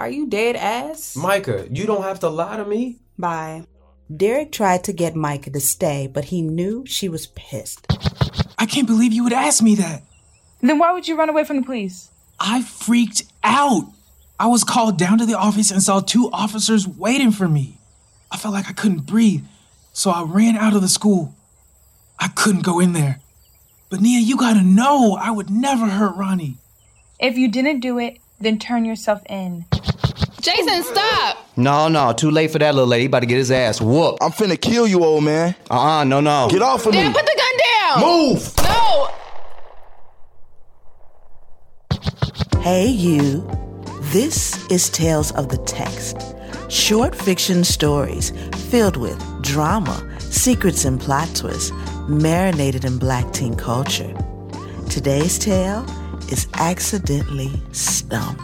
Are you dead ass? Micah, you don't have to lie to me. Bye. Derek tried to get Micah to stay, but he knew she was pissed. I can't believe you would ask me that. Then why would you run away from the police? I freaked out. I was called down to the office and saw 2 officers waiting for me. I felt like I couldn't breathe, so I ran out of the school. I couldn't go in there. But Nia, you gotta know, I would never hurt Ronnie. If you didn't do it, then turn yourself in. Jason, stop! No, too late for that little lady. He about to get his ass whooped. I'm finna kill you, old man. No. Get off of me. Dad, put the gun down! Move! No! Hey, you. This is Tales of the Text. Short fiction stories filled with drama, secrets, and plot twists, marinated in Black teen culture. Today's tale is Accidentally Stumped.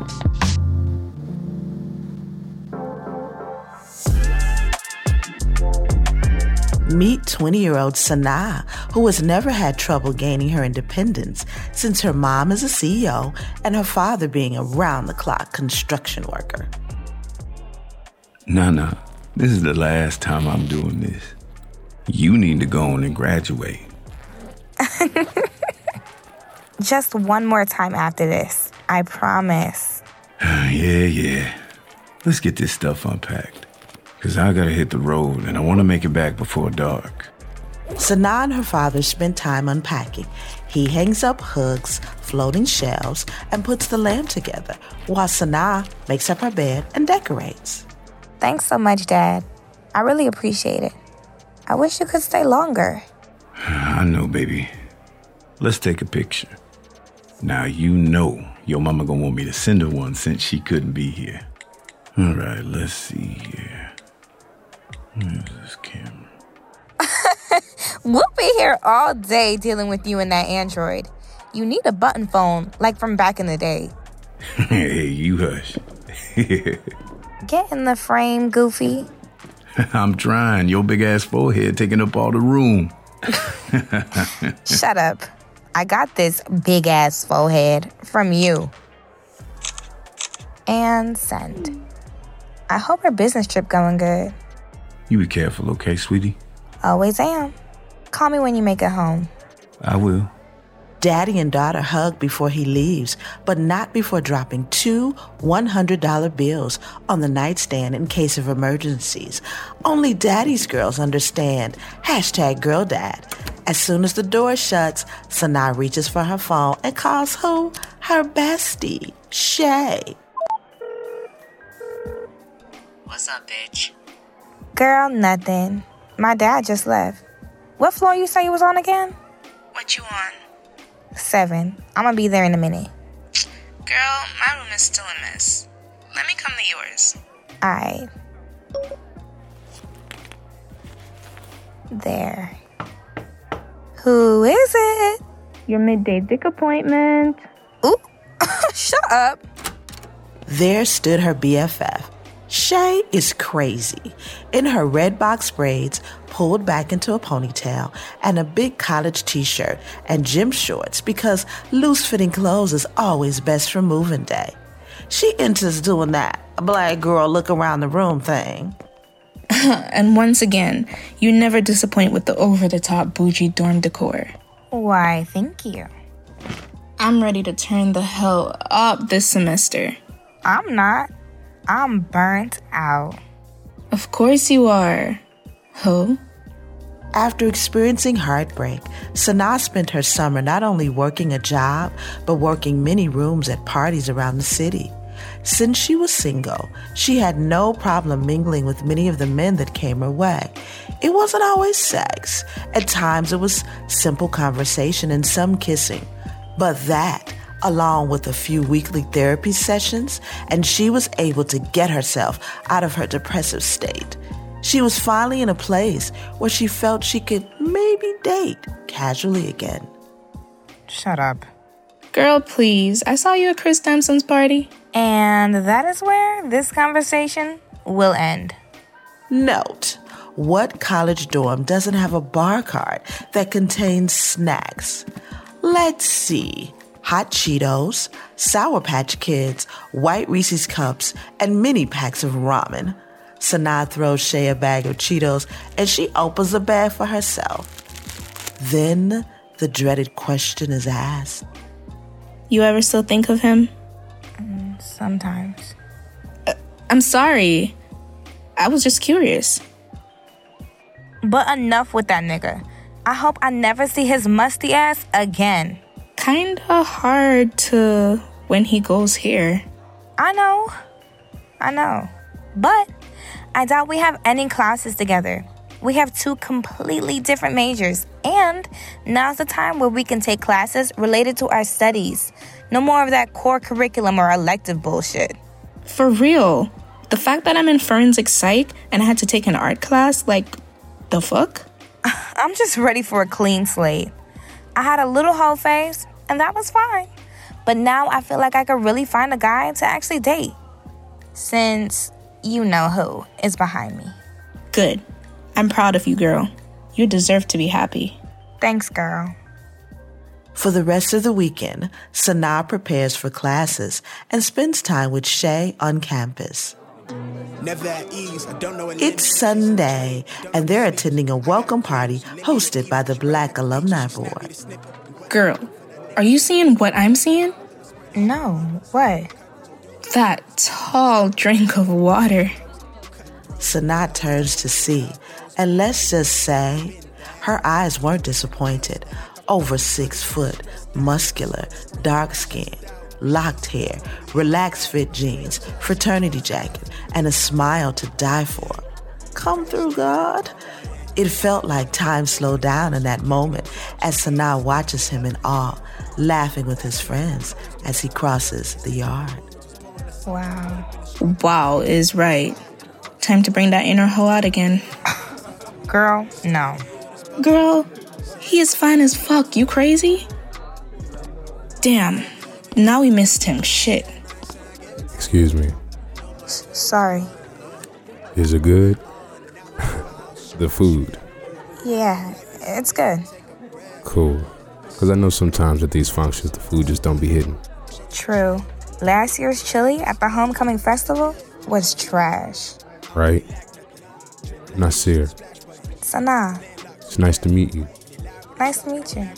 Meet 20-year-old Sanaa, who has never had trouble gaining her independence since her mom is a CEO and her father being a round-the-clock construction worker. Nana, this is the last time I'm doing this. You need to go on and graduate. Just one more time after this. I promise. Yeah. Let's get this stuff unpacked. Because I gotta hit the road and I want to make it back before dark. Sanaa and her father spent time unpacking. He hangs up hooks, floating shelves, and puts the lamp together, while Sanaa makes up her bed and decorates. Thanks so much, Dad. I really appreciate it. I wish you could stay longer. I know, baby. Let's take a picture. Now you know your mama gonna want me to send her one since she couldn't be here. All right, let's see here. Where's this camera? We'll be here all day dealing with you and that Android. You need a button phone, like from back in the day. Hey, you hush. Get in the frame, Goofy. I'm trying. Your big-ass forehead taking up all the room. Shut up. I got this big-ass forehead from you. And send. I hope her business trip going good. You be careful, okay, sweetie? Always am. Call me when you make it home. I will. Daddy and daughter hug before he leaves, but not before dropping 2 $100 bills on the nightstand in case of emergencies. Only Daddy's girls understand. #GirlDad. As soon as the door shuts, Sanaa reaches for her phone and calls who? Her bestie, Shay. What's up, bitch? Girl, nothing. My dad just left. What floor you say you was on again? What you on? 7. I'm gonna be there in a minute. Girl, my room is still a mess. Let me come to yours. Alright. There. Who is it? Your midday dick appointment. Ooh, shut up. There stood her BFF. Shay is crazy. In her red box braids, pulled back into a ponytail, and a big college t-shirt and gym shorts because loose-fitting clothes is always best for moving day. She enters doing that black girl look around the room thing. And once again, you never disappoint with the over-the-top bougie dorm decor. Why, thank you. I'm ready to turn the hell up this semester. I'm not. I'm burnt out. Of course you are. Ho? After experiencing heartbreak, Sanaa spent her summer not only working a job, but working many rooms at parties around the city. Since she was single, she had no problem mingling with many of the men that came her way. It wasn't always sex. At times it was simple conversation and some kissing. But that, along with a few weekly therapy sessions, and she was able to get herself out of her depressive state. She was finally in a place where she felt she could maybe date casually again. Shut up. Girl, please. I saw you at Chris Dempson's party. And that is where this conversation will end. Note, what college dorm doesn't have a bar cart that contains snacks? Let's see. hot Cheetos, Sour Patch Kids, white Reese's Cups, and mini packs of ramen. Sanaa throws Shay a bag of Cheetos and she opens the bag for herself. Then the dreaded question is asked. You ever still think of him? Sometimes. I'm sorry. I was just curious. But enough with that nigga. I hope I never see his musty ass again. Kinda hard to when he goes here. I know. But I doubt we have any classes together. We have 2 completely different majors. And now's the time where we can take classes related to our studies. No more of that core curriculum or elective bullshit. For real. The fact that I'm in forensic psych and I had to take an art class, like, the fuck? I'm just ready for a clean slate. I had a little hoe phase, and that was fine. But now I feel like I could really find a guy to actually date. Since you know who is behind me. Good. I'm proud of you, girl. You deserve to be happy. Thanks, girl. For the rest of the weekend, Sanaa prepares for classes and spends time with Shay on campus. It's Sunday, and they're attending a welcome party hosted by the Black Alumni Board. Girl, are you seeing what I'm seeing? No, what? That tall drink of water. Sanaa turns to see, and let's just say, her eyes weren't disappointed. Over 6 foot, muscular, dark skin, locked hair, relaxed fit jeans, fraternity jacket, and a smile to die for. Come through, God. It felt like time slowed down in that moment as Sanaa watches him in awe, laughing with his friends as he crosses the yard. Wow. Wow is right. Time to bring that inner hoe out again. Girl, no. Girl, he is fine as fuck. You crazy? Damn. Now we missed him. Shit. Excuse me. Sorry. Is it good? The food. Yeah, it's good. Cool. Because I know sometimes at these functions, the food just don't be hidden. True. Last year's chili at the homecoming festival was trash. Right? Nasir. Sanaa. It's nice to meet you. Nice to meet you.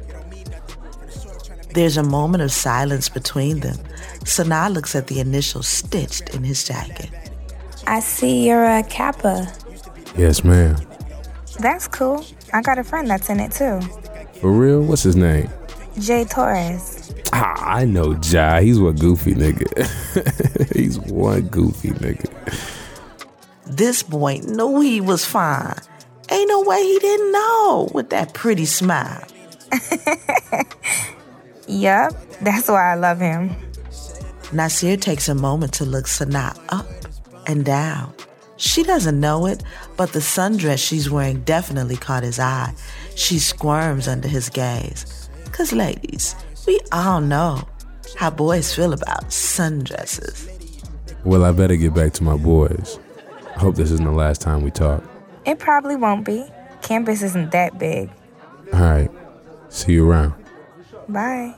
There's a moment of silence between them. Sanaa looks at the initials stitched in his jacket. I see you're a Kappa. Yes, ma'am. That's cool. I got a friend that's in it too. For real? What's his name? Jay Torres. I know Jai. He's one goofy nigga. He's one goofy nigga. This boy knew he was fine. Ain't no way he didn't know with that pretty smile. Yup, that's why I love him. Nasir takes a moment to look Sanaa up and down. She doesn't know it, but the sundress she's wearing definitely caught his eye. She squirms under his gaze. 'Cause ladies, we all know how boys feel about sundresses. Well, I better get back to my boys. I hope this isn't the last time we talk. It probably won't be. Campus isn't that big. All right. See you around. Bye.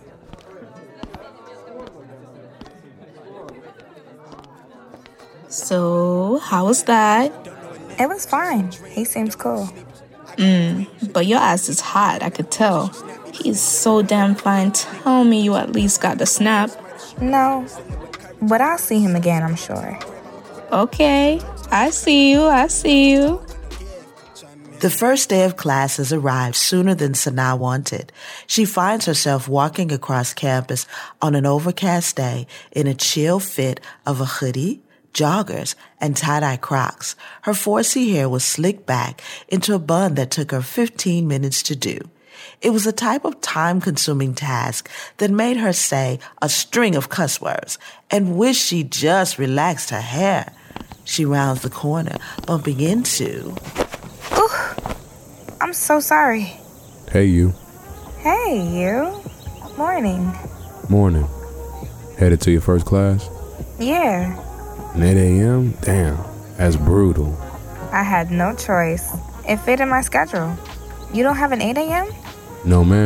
So, how was that? It was fine. He seems cool. But your ass is hot, I could tell. He's so damn fine. Tell me you at least got the snap. No, but I'll see him again, I'm sure. Okay, I see you. The first day of classes arrived sooner than Sanaa wanted. She finds herself walking across campus on an overcast day in a chill fit of a hoodie, joggers, and tie-dye Crocs. Her 4C hair was slicked back into a bun that took her 15 minutes to do. It was a type of time-consuming task that made her say a string of cuss words and wish she just relaxed her hair. She rounds the corner, bumping into... Ooh, I'm so sorry. Hey, you. Hey, you. Morning. Morning. Headed to your first class? Yeah. 8 a.m.? Damn, that's brutal. I had no choice. It fit in my schedule. You don't have an 8 a.m.? No, ma'am.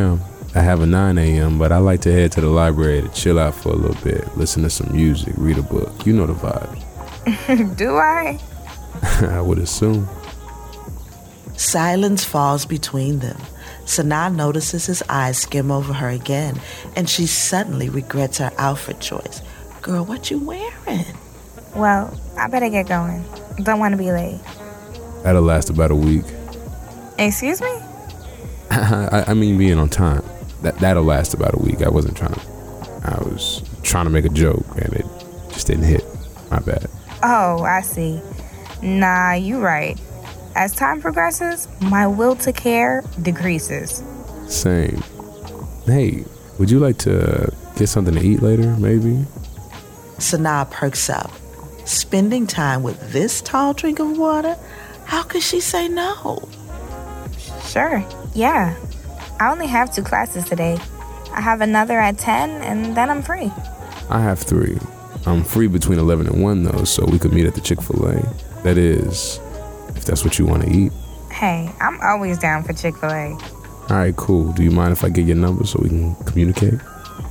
I have a 9 a.m., but I like to head to the library to chill out for a little bit, listen to some music, read a book. You know the vibe. Do I? I would assume. Silence falls between them. Sanaa notices his eyes skim over her again, and she suddenly regrets her outfit choice. Girl, what you wearing? Well, I better get going. Don't want to be late. That'll last about a week. Excuse me? I mean being on time. That'll last about a week. I was trying to make a joke, and it just didn't hit. My bad. Oh, I see. Nah, you right. As time progresses, my will to care decreases. Same. Hey, would you like to get something to eat later, maybe? Sanaa perks up. Spending time with this tall drink of water? How could she say no? Sure, yeah. I only have 2 classes today. I have another at 10, and then I'm free. I have 3. I'm free between 11 and 1, though, so we could meet at the Chick-fil-A. That is, if that's what you want to eat. Hey, I'm always down for Chick-fil-A. All right, cool. Do you mind if I get your number so we can communicate?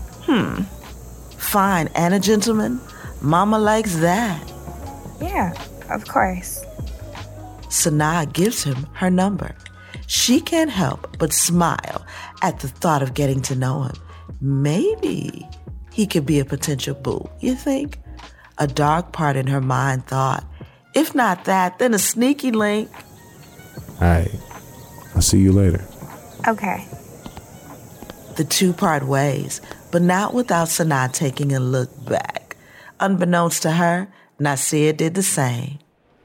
Fine, and a gentleman. Mama likes that. Yeah, of course. Sanaa gives him her number. She can't help but smile at the thought of getting to know him. Maybe he could be a potential boo, you think? A dark part in her mind thought, if not that, then a sneaky link. All right. I'll see you later. Okay. The two part ways, but not without Sanaa taking a look back. Unbeknownst to her, Nasir did the same.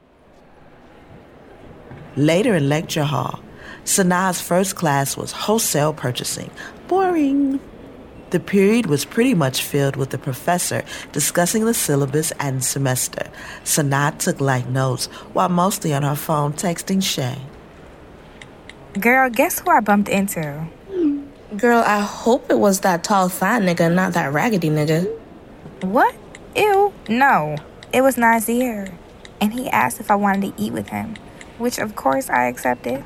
Later in lecture hall, Sanaa's first class was wholesale purchasing. Boring. The period was pretty much filled with the professor discussing the syllabus and semester. Sanaa took light notes while mostly on her phone texting Shay. Girl, guess who I bumped into? Girl, I hope it was that tall fat nigga, not that raggedy nigga. What? Ew. No, it was Nasir. And he asked if I wanted to eat with him, which of course I accepted.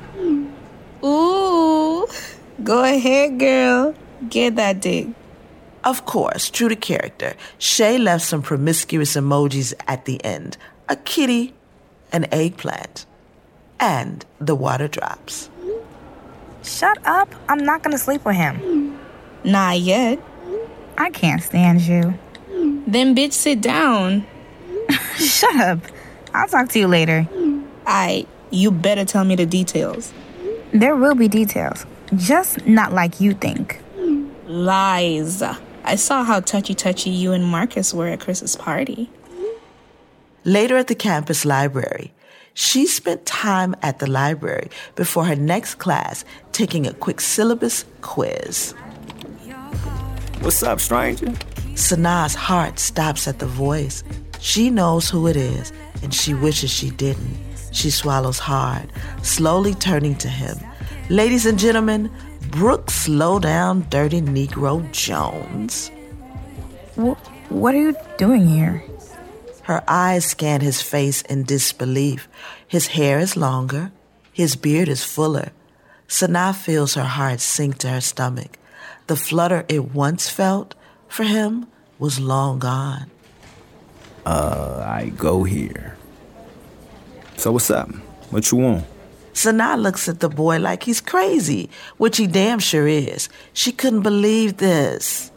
Ooh. Go ahead, girl. Get that dick. Of course, true to character, Shay left some promiscuous emojis at the end. A kitty, an eggplant, and the water drops. Shut up. I'm not gonna sleep with him. Not yet. I can't stand you. Then bitch, sit down. Shut up. I'll talk to you later. You better tell me the details. There will be details. Just not like you think. Lies. I saw how touchy-touchy you and Marcus were at Chris's party. Later at the campus library, she spent time at the library before her next class taking a quick syllabus quiz. What's up, stranger? Sanaa's heart stops at the voice. She knows who it is, and she wishes she didn't. She swallows hard, slowly turning to him. Ladies and gentlemen, Brooke Slow Down Dirty Negro Jones. What are you doing here? Her eyes scan his face in disbelief. His hair is longer. His beard is fuller. Sanaa feels her heart sink to her stomach. The flutter it once felt for him was long gone. I go here. So what's up? What you want? Sanaa looks at the boy like he's crazy, which he damn sure is. She couldn't believe this.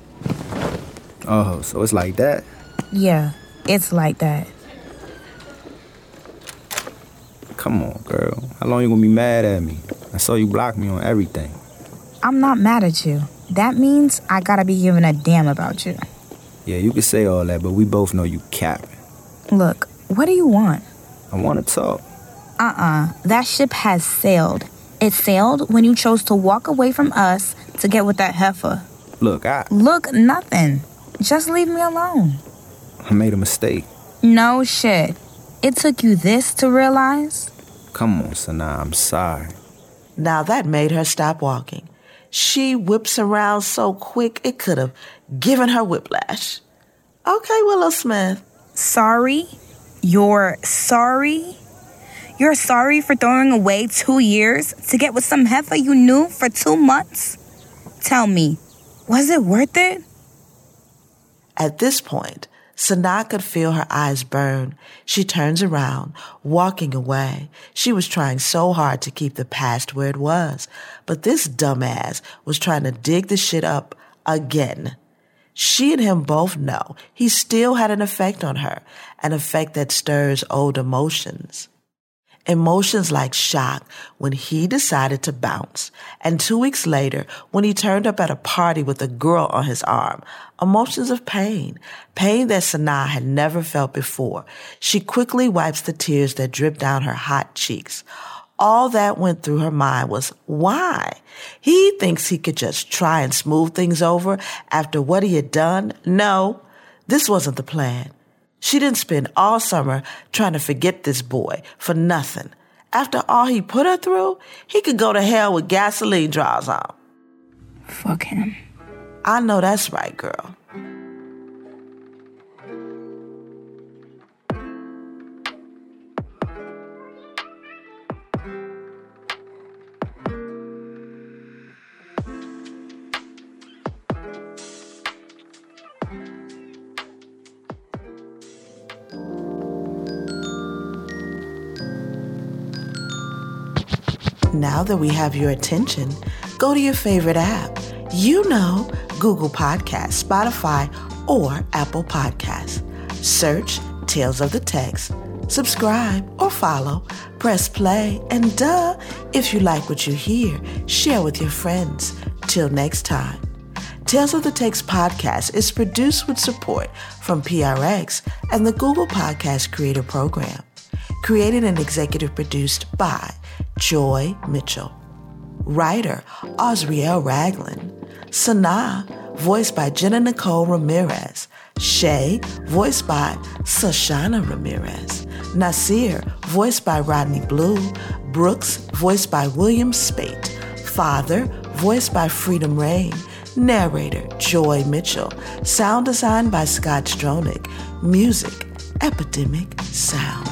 Oh, so it's like that? Yeah, it's like that. Come on, girl. How long you gonna be mad at me? I saw you block me on everything. I'm not mad at you. That means I gotta be giving a damn about you. Yeah, you can say all that, but we both know you capping. Look, what do you want? I want to talk. That ship has sailed. It sailed when you chose to walk away from us to get with that heifer. Look, Look, nothing. Just leave me alone. I made a mistake. No shit. It took you this to realize? Come on, Sanaa, I'm sorry. Now that made her stop walking. She whips around so quick it could have given her whiplash. Okay, Willow Smith. Sorry? You're sorry? You're sorry for throwing away 2 years to get with some heifer you knew for 2 months? Tell me, was it worth it? At this point, Sanaa could feel her eyes burn. She turns around, walking away. She was trying so hard to keep the past where it was, but this dumbass was trying to dig the shit up again. She and him both know he still had an effect on her, an effect that stirs old emotions. Emotions like shock when he decided to bounce, and 2 weeks later when he turned up at a party with a girl on his arm. Emotions of pain that Sanaa had never felt before. She quickly wipes the tears that drip down her hot cheeks. All that went through her mind was, why? He thinks he could just try and smooth things over after what he had done? No, this wasn't the plan. She didn't spend all summer trying to forget this boy for nothing. After all he put her through, he could go to hell with gasoline draws on. Fuck him. I know that's right, girl. Now that we have your attention, go to your favorite app. You know, Google Podcasts, Spotify, or Apple Podcasts. Search Tales of the Text, subscribe or follow, press play, and if you like what you hear, share with your friends. Till next time. Tales of the Text podcast is produced with support from PRX and the Google Podcast Creator Program. Created and executive produced by Joy Mitchell. Writer, Osriel Ragland. Sanaa, voiced by Jenna Nicole Ramirez. Shay, voiced by Sashana Ramirez. Nasir, voiced by Rodney Blue. Brooks, voiced by William Spate. Father, voiced by Freedom Rain. Narrator, Joy Mitchell. Sound design by Scott Stronick. Music, Epidemic Sound.